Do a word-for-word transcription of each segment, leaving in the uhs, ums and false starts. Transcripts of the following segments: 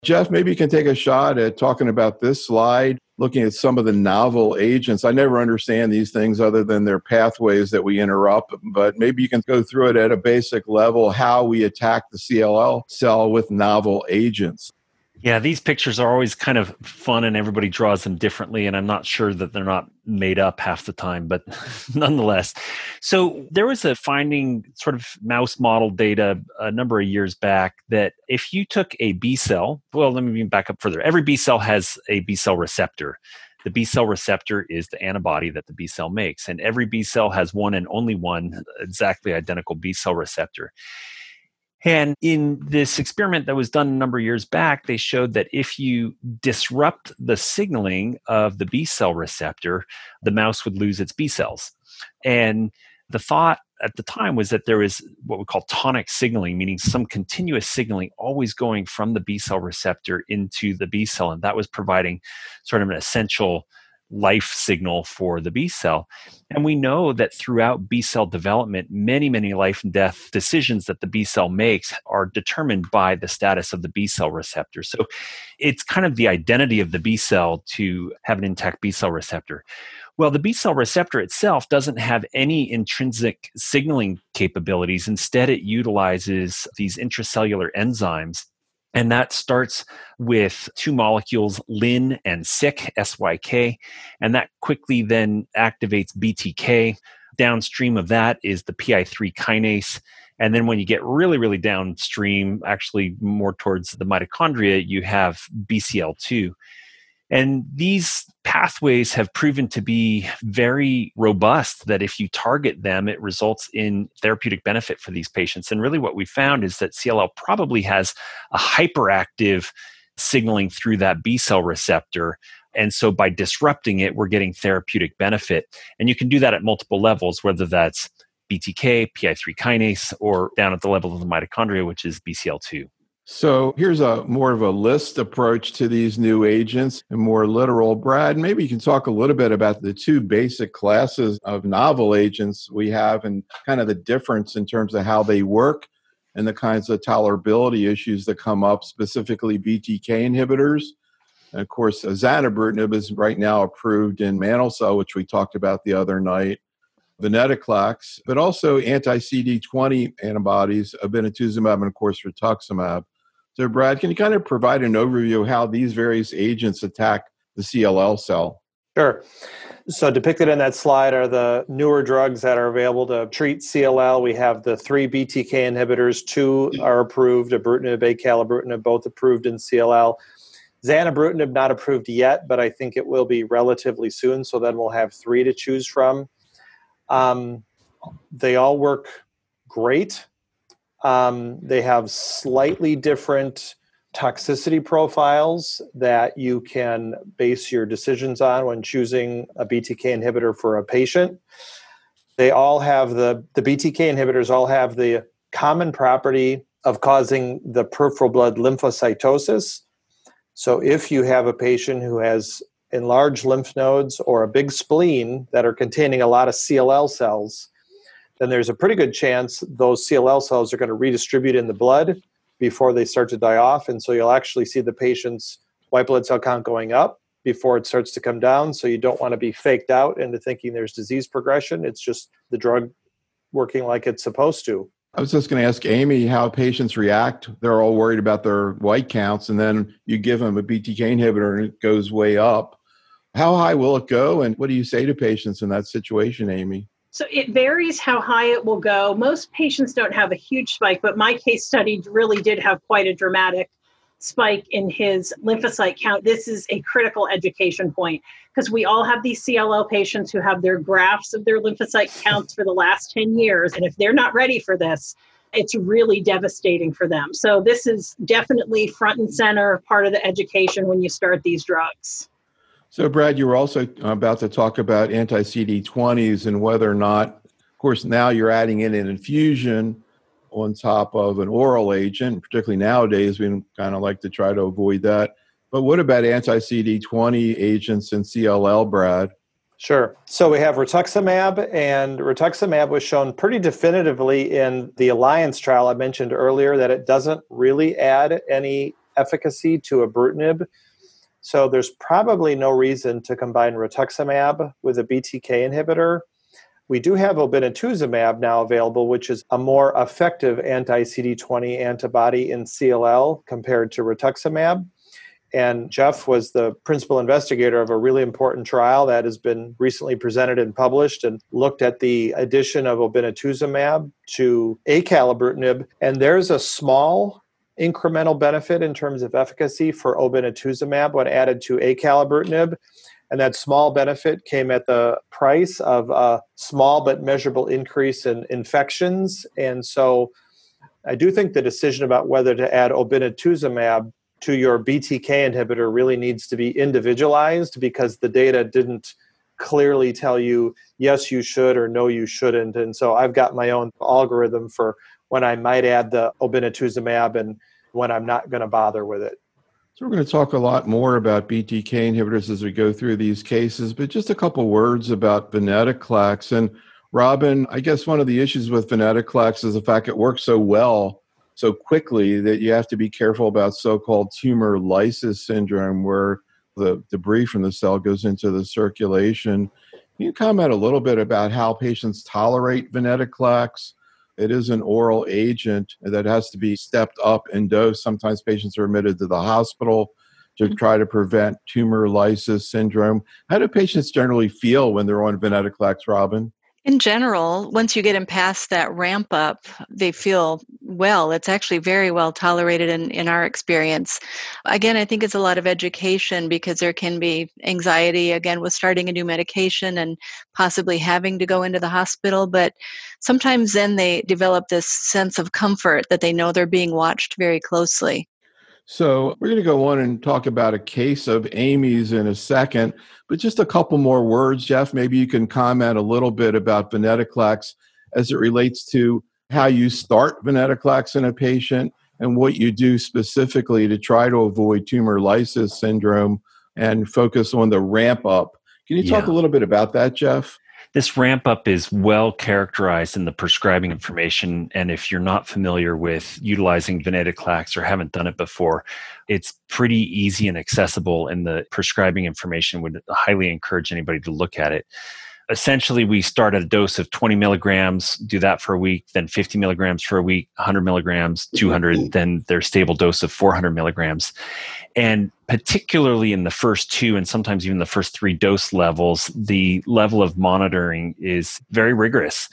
Jeff, maybe you can take a shot at talking about this slide, looking at some of the novel agents. I never understand these things other than their pathways that we interrupt, but maybe you can go through it at a basic level, how we attack the C L L cell with novel agents. Yeah, these pictures are always kind of fun and everybody draws them differently. And I'm not sure that they're not made up half the time, but nonetheless. So there was a finding, sort of mouse model data a number of years back, that if you took a B cell, well, let me back up further. Every B cell has a B cell receptor. The B cell receptor is the antibody that the B cell makes. And every B cell has one and only one exactly identical B cell receptor. And in this experiment that was done a number of years back, they showed that if you disrupt the signaling of the B cell receptor, the mouse would lose its B cells. And the thought at the time was that there was what we call tonic signaling, meaning some continuous signaling always going from the B cell receptor into the B cell. And that was providing sort of an essential life signal for the B cell. And we know that throughout B cell development, many, many life and death decisions that the B cell makes are determined by the status of the B cell receptor. So it's kind of the identity of the B cell to have an intact B cell receptor. Well, the B cell receptor itself doesn't have any intrinsic signaling capabilities. Instead, it utilizes these intracellular enzymes. And that starts with two molecules, Lin and Syk, S Y K, and that quickly then activates B T K. Downstream of that is the P I three kinase. And then when you get really, really downstream, actually more towards the mitochondria, you have B C L two. And these pathways have proven to be very robust, that if you target them, it results in therapeutic benefit for these patients. And really what we found is that C L L probably has a hyperactive signaling through that B cell receptor. And so by disrupting it, we're getting therapeutic benefit. And you can do that at multiple levels, whether that's B T K, P I three kinase, or down at the level of the mitochondria, which is B C L two. So here's a more of a list approach to these new agents and more literal. Brad, maybe you can talk a little bit about the two basic classes of novel agents we have and kind of the difference in terms of how they work and the kinds of tolerability issues that come up, specifically B T K inhibitors. And of course, zanubrutinib is right now approved in mantle cell, which we talked about the other night, venetoclax, but also anti-C D twenty antibodies, obinutuzumab, and of course, rituximab. So Brad, can you kind of provide an overview of how these various agents attack the C L L cell? Sure. So depicted in that slide are the newer drugs that are available to treat C L L. We have the three B T K inhibitors. Two are approved, ibrutinib, acalabrutinib, both approved in C L L. Zanubrutinib not approved yet, but I think it will be relatively soon. So then we'll have three to choose from. Um, they all work great. Um, they have slightly different toxicity profiles that you can base your decisions on when choosing a B T K inhibitor for a patient. They all have the, the B T K inhibitors all have the common property of causing the peripheral blood lymphocytosis. So if you have a patient who has enlarged lymph nodes or a big spleen that are containing a lot of C L L cells, then there's a pretty good chance those C L L cells are going to redistribute in the blood before they start to die off. And so you'll actually see the patient's white blood cell count going up before it starts to come down. So you don't want to be faked out into thinking there's disease progression. It's just the drug working like it's supposed to. I was just going to ask Amy how patients react. They're all worried about their white counts, and then you give them a B T K inhibitor and it goes way up. How high will it go? And what do you say to patients in that situation, Amy? So it varies how high it will go. Most patients don't have a huge spike, but my case study really did have quite a dramatic spike in his lymphocyte count. This is a critical education point because we all have these C L L patients who have their graphs of their lymphocyte counts for the last ten years. And if they're not ready for this, it's really devastating for them. So this is definitely front and center part of the education when you start these drugs. So, Brad, you were also about to talk about anti-C D twenties and whether or not, of course, now you're adding in an infusion on top of an oral agent. Particularly nowadays, we kind of like to try to avoid that. But what about anti-C D twenty agents in C L L, Brad? Sure. So we have rituximab, and rituximab was shown pretty definitively in the Alliance trial I mentioned earlier that it doesn't really add any efficacy to ibrutinib. So there's probably no reason to combine rituximab with a B T K inhibitor. We do have obinutuzumab now available, which is a more effective anti-C D twenty antibody in C L L compared to rituximab. And Jeff was the principal investigator of a really important trial that has been recently presented and published and looked at the addition of obinutuzumab to acalabrutinib. And there's a small incremental benefit in terms of efficacy for obinutuzumab when added to acalabrutinib. And that small benefit came at the price of a small but measurable increase in infections. And so I do think the decision about whether to add obinutuzumab to your B T K inhibitor really needs to be individualized, because the data didn't clearly tell you, yes, you should, or no, you shouldn't. And so I've got my own algorithm for when I might add the obinutuzumab and when I'm not going to bother with it. So we're going to talk a lot more about B T K inhibitors as we go through these cases, but just a couple words about venetoclax. And Robin, I guess one of the issues with venetoclax is the fact it works so well, so quickly, that you have to be careful about so-called tumor lysis syndrome, where the debris from the cell goes into the circulation. Can you comment a little bit about how patients tolerate venetoclax? It is an oral agent that has to be stepped up in dose. Sometimes patients are admitted to the hospital to try to prevent tumor lysis syndrome. How do patients generally feel when they're on venetoclax, Robin? In general, once you get them past that ramp up, they feel well. It's actually very well tolerated in, in our experience. Again, I think it's a lot of education, because there can be anxiety, again, with starting a new medication and possibly having to go into the hospital. But sometimes then they develop this sense of comfort that they know they're being watched very closely. So we're going to go on and talk about a case of Amy's in a second, but just a couple more words. Jeff, maybe you can comment a little bit about venetoclax as it relates to how you start venetoclax in a patient and what you do specifically to try to avoid tumor lysis syndrome and focus on the ramp up. Can you talk Yeah. a little bit about that, Jeff? This ramp up is well characterized in the prescribing information. And if you're not familiar with utilizing venetoclax or haven't done it before, it's pretty easy and accessible in the prescribing information. Would highly encourage anybody to look at it. Essentially, we start at a dose of twenty milligrams, do that for a week, then fifty milligrams for a week, one hundred milligrams, two hundred, then their stable dose of four hundred milligrams. And particularly in the first two and sometimes even the first three dose levels, the level of monitoring is very rigorous.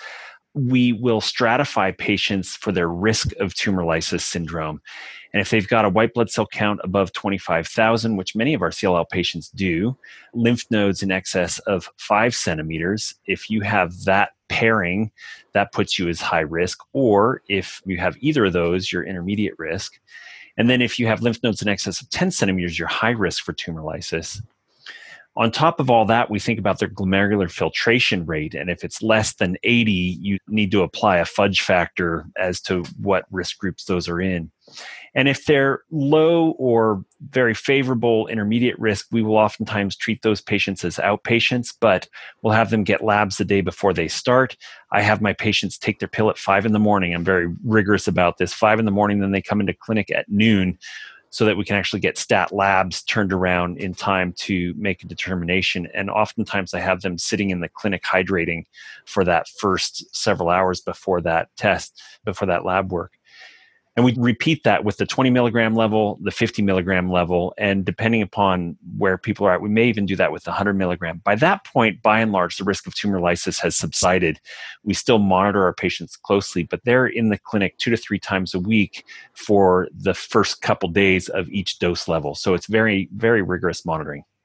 We will stratify patients for their risk of tumor lysis syndrome. And if they've got a white blood cell count above twenty-five thousand, which many of our C L L patients do, lymph nodes in excess of five centimeters, if you have that pairing, that puts you as high risk. Or if you have either of those, you're intermediate risk. And then if you have lymph nodes in excess of ten centimeters, you're high risk for tumor lysis. On top of all that, we think about their glomerular filtration rate. And if it's less than eighty, you need to apply a fudge factor as to what risk groups those are in. And if they're low or very favorable intermediate risk, we will oftentimes treat those patients as outpatients, but we'll have them get labs the day before they start. I have my patients take their pill at five in the morning. I'm very rigorous about this. Five in the morning, then they come into clinic at noon, so that we can actually get stat labs turned around in time to make a determination. And oftentimes I have them sitting in the clinic hydrating for that first several hours before that test, before that lab work. And we repeat that with the twenty milligram level, the fifty milligram level, and depending upon where people are at, we may even do that with the one hundred milligram. By that point, by and large, the risk of tumor lysis has subsided. We still monitor our patients closely, but they're in the clinic two to three times a week for the first couple days of each dose level. So it's very, very rigorous monitoring.